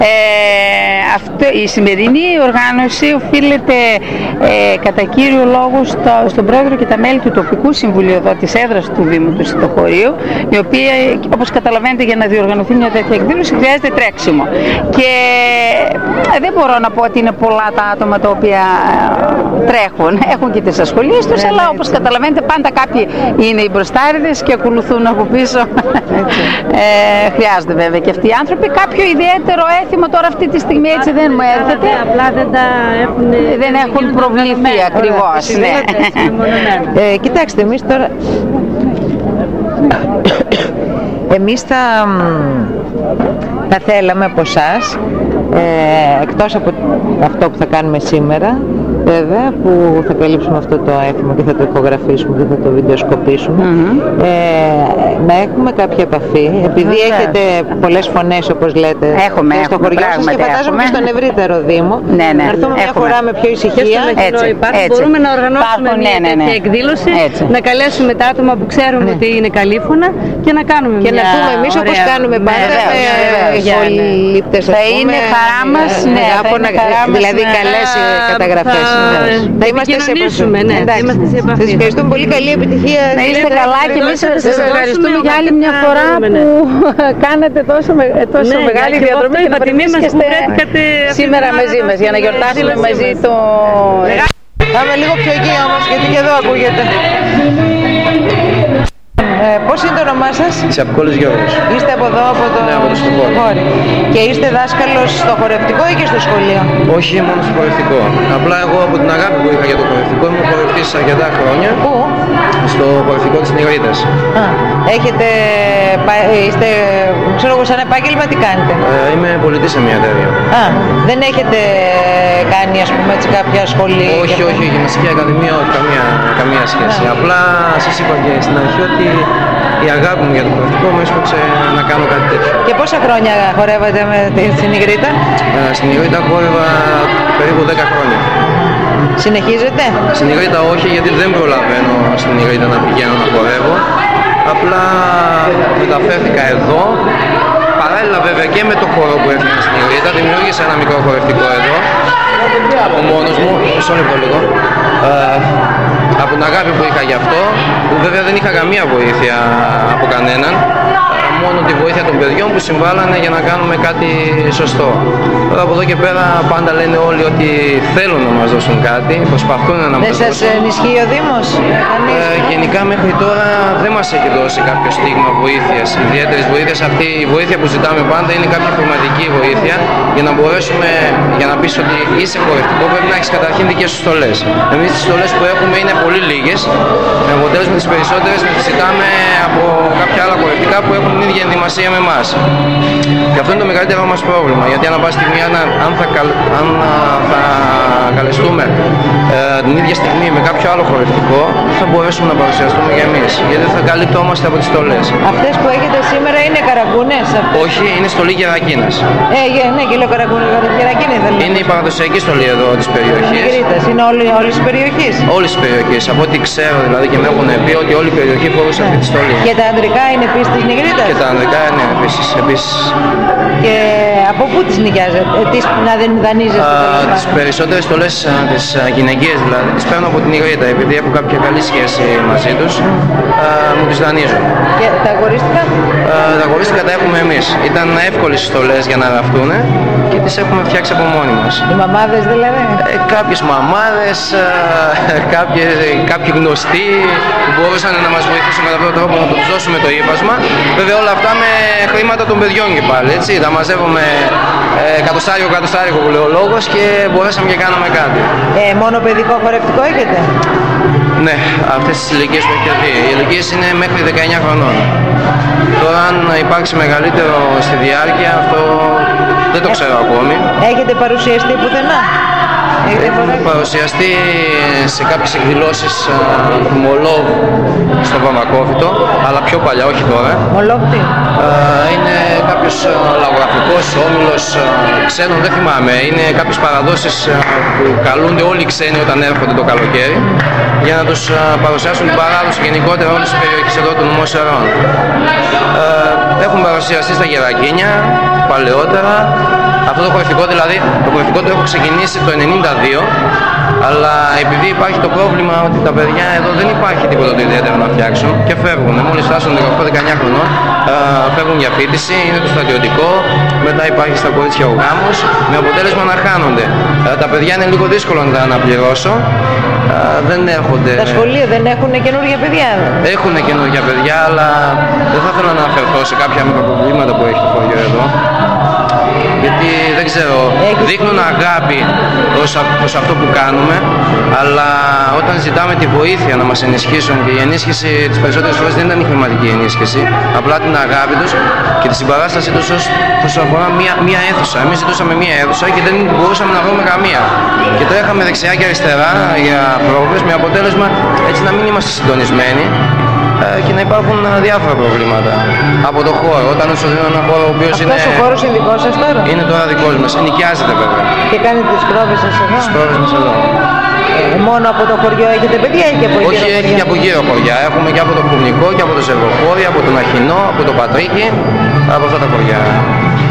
Η σημερινή οργάνωση οφείλεται κατά κύριο λόγο στον πρόεδρο και τα μέλη του τοπικού συμβουλίου εδώ της έδρας του Δήμου του Σιτοχωρίου, η οποία, όπως καταλαβαίνετε, για να διοργανωθεί μια τέτοια εκδήλωση χρειάζεται τρέξιμο. Και δεν μπορώ να πω ότι είναι πολλά τα άτομα τα οποία τρέχουν. Έχουν και τις ασχολίες τους, αλλά όπως καταλαβαίνετε πάντα κάποιοι είναι οι μπροστάριδες και ακολουθούν από πίσω. Χρειάζονται βέβαια και αυτοί οι άνθρωποι. Κάποιο ιδιαίτερο έθιμο τώρα αυτή τη στιγμή έτσι δεν μου έρχεται. Απλά δεν έχουν προβληθεί ακριβώς. Κοιτάξτε, εμείς τώρα... Εμείς θα θέλαμε από εσάς, εκτός από αυτό που θα κάνουμε σήμερα, βέβαια, που θα καλύψουμε αυτό το έθιμο και θα το ηχογραφήσουμε και θα το βιντεοσκοπήσουμε, να έχουμε κάποια επαφή, επειδή έχετε πολλές φωνές, όπως λέτε, στο χωριό σας και φαντάζομαι και στον ευρύτερο Δήμο, να έρθουμε μια φορά με πιο ησυχία. Μπορούμε να οργανώσουμε μια τέτοια εκδήλωση, να καλέσουμε τα άτομα που ξέρουμε ότι είναι καλήφωνα και να κάνουμε μια... Και να έρθουμε εμείς όπως κάνουμε πάντα, με πολύπτες, θα είναι χαρά μας, δηλαδή καλές καταγραφές. Θα είμαστε σε επαφή. Σας ευχαριστούμε πολύ, καλή επιτυχία. Να είστε καλά και εμείς σας ευχαριστούμε για άλλη μια φορά που κάνατε τόσο μεγάλη διαδρομή και να βρίσκεστε σήμερα μαζί μας για να γιορτάσουμε μαζί το... Πάμε λίγο πιο εκεί όμως, γιατί και εδώ ακούγεται. Πώς είναι το όνομά σας? Τσαπκόλης Γιώργος. Είστε από εδώ, από το... Ναι, από το Στοχώρι. Και είστε δάσκαλος στο χορευτικό ή και στο σχολείο? Όχι μόνο στο χορευτικό. Απλά εγώ από την αγάπη που είχα για το χορευτικό ήμουν χορευτής αρκετά χρόνια. Πού? Στο χορευτικό της Νιγρίτας. Είστε, ξέρω εγώ, σαν επάγγελμα τι κάνετε? Είμαι πολιτής σε μια εταιρεία. Δεν έχετε κάνει, ας πούμε, έτσι, κάποια σχολή? Όχι, γυμναστική ακαδημία, όχι, καμία σχέση. Απλά σας είπα και στην αρχή ότι η αγάπη μου για το χορευτικό μου έσπρωξε να κάνω κάτι τέτοιο. Και πόσα χρόνια χορεύατε στην Νιγρίτα? Στην Νιγρίτα χόρευα περίπου 10 χρόνια. Συνεχίζετε? Στην Νιγρίτα όχι, γιατί δεν προλαβαίνω στην Νιγρίτα να πηγαίνω να χορεύω. Απλά μεταφέρθηκα εδώ. Παράλληλα βέβαια και με το χώρο που έφυγα στην Νιγρίτα, δημιούργησα ένα μικρό χορευτικό εδώ. Από μόνος μου, μισό λεπτό λίγο. Από την αγάπη που είχα γι' αυτό, που βέβαια δεν είχα καμία βοήθεια από κανέναν, μόνο τη βοήθεια των παιδιών που συμβάλλανε για να κάνουμε κάτι σωστό. Τώρα από εδώ και πέρα πάντα λένε όλοι ότι θέλουν να μας δώσουν κάτι, προσπαθούν να μας δώσουν. Δεν σας ενισχύει ο Δήμος? Γενικά μέχρι τώρα δεν μας έχει δώσει κάποιο στίγμα βοήθειας, ιδιαίτερης βοήθειας. Αυτή η βοήθεια που ζητάμε πάντα είναι κάποια χρηματική βοήθεια για να μπορέσουμε, για να πεις ότι είσαι χορευτικό πρέπει να έχεις καταρχήν δικές σου στολές. Εμείς τις στολές που έχουμε είναι πολύ λίγες, με αποτέλεσμα τις περισσότερες να τις ζητάμε από κάποια άλλα χορευτικά που έχουν την ίδια ενδυμασία με εμάς. Και αυτό είναι το μεγαλύτερο μας πρόβλημα, γιατί αν πάση στιγμή αν θα καλεστούμε την ίδια στιγμή με κάποιο άλλο χορευτικό, δεν θα μπορέσουμε να παρουσιαστούμε για εμείς, γιατί θα καλύπτομαστε από τις στολές. Αυτές που έχετε σήμερα είναι καραγκούνες? Όχι, είναι στολή γερακίνας. Ναι, και λέω καραγκούνες, γερακίνη δεν είναι. Είναι η παραδοσιακή στολή εδώ της περιοχής. Είναι όλης της περιοχής? Όλης της περιοχής, από ό,τι ξέρω δηλαδή και με έχουν πει ότι όλη η περιοχή φορούσε αυτή τη στολή. Και τα ανδρικά είναι επίσης της Νιγρίτας? Και τα ανδρικά είναι επίσης. Και από πού τις νοικιάζετε, να δεν δανείζεστε? Τις περισσότερες στολές, τις γυναικείες δηλαδή, τις παίρνω από την Νιγρίτα, επειδή έχω κάποια καλή σχέση μαζί τους, μου τις δανείζω. Και τα αγορίστικα? Τα αγορίστικα τα έχουμε εμείς. Ήταν εύκολες στολές για να γραφτούν και τις έχουμε φτιάξει από μόνοι μας. Οι μαμάδες δηλαδή? Κάποιες μαμάδες, κάποιοι γνωστοί που μπορούσαν να μας βοηθήσουν κατά αυτόν τον τρόπο να τους δώσουμε το ύπασμα. Βέβαια όλα αυτά με χρήματα των παιδιών και πάλι, έτσι. Τα μαζεύουμε κατοστάρικο που λέει ο λόγος και μπορέσαμε και κάναμε κάτι. Μόνο παιδικό χορευτικό έχετε? Ναι, αυτές τις ηλικίες που έχετε δει. Οι ηλικίες είναι μέχρι 19 χρονών. Τώρα αν υπάρξει μεγαλύτερο στη διάρκεια, αυτό δεν το ξέρω ακόμη. Έχετε παρουσιαστεί πουθενά? Έχουμε παρουσιαστεί σε κάποιες εκδηλώσεις του Μολόβ στο Βαμβακόφυτο, αλλά πιο παλιά, όχι τώρα. Μολόβ τι? Είναι κάποιος λαογραφικός όμιλος ξένων, δεν θυμάμαι. Είναι κάποιες παραδόσεις που καλούνται όλοι οι ξένοι όταν έρχονται το καλοκαίρι για να τους παρουσιάσουν την παράδοση γενικότερα όλες τις περιοχές εδώ του νομού Σερών. Έχουμε παρουσιαστεί στα Γερακίνια παλαιότερα. Αυτό το χορευτικό δηλαδή, το χορευτικό το έχω ξεκινήσει το 92, αλλά επειδή υπάρχει το πρόβλημα ότι τα παιδιά εδώ δεν υπάρχει τίποτα το ιδιαίτερο να φτιάξουν και φεύγουν. Μόλις φτάσουν 18-19 χρονών, φεύγουν για φοιτηση, είναι το στρατιωτικό, μετά υπάρχει στα κορίτσια ο γάμος, με αποτέλεσμα να χάνονται. Τα παιδιά είναι λίγο δύσκολο να τα αναπληρώσω. Δεν έρχονται. Τα σχολεία δεν έχουν καινούργια παιδιά? Έχουν καινούργια παιδιά, αλλά δεν θα ήθελα να αναφερθώ σε κάποια μικροπροβλήματα που έχει το χωριό εδώ. Γιατί δεν ξέρω, δείχνουν αγάπη προς αυτό που κάνουμε, αλλά όταν ζητάμε τη βοήθεια να μας ενισχύσουν, και η ενίσχυση τις περισσότερες φορές δεν ήταν η χρηματική ενίσχυση, απλά την αγάπη τους και τη συμπαράστασή τους όσον αφορά μία αίθουσα. Εμείς ζητούσαμε μία αίθουσα και δεν μπορούσαμε να βρούμε καμία. Και τρέχαμε δεξιά και αριστερά για πρόβες, με αποτέλεσμα έτσι να μην είμαστε συντονισμένοι και να υπάρχουν διάφορα προβλήματα από το χώρο. Όταν είναι ένα χώρο ο οποίος είναι... Αυτός ο χώρος είναι δικός σας τώρα? Είναι τώρα δικός μας, νοικιάζεται βέβαια. Και κάνετε τις πρόβες σας εδώ? Τις πρόβες μας εδώ. Μόνο από το χωριό έχετε παιδιά ή και από γύρω? Όχι, έχει και από γύρω χωριά. Έχουμε και από το Κουμνικό και από το Ζερβοχώρι, από τον Αχινό, από το Πατρίκι, από αυτά τα χωριά.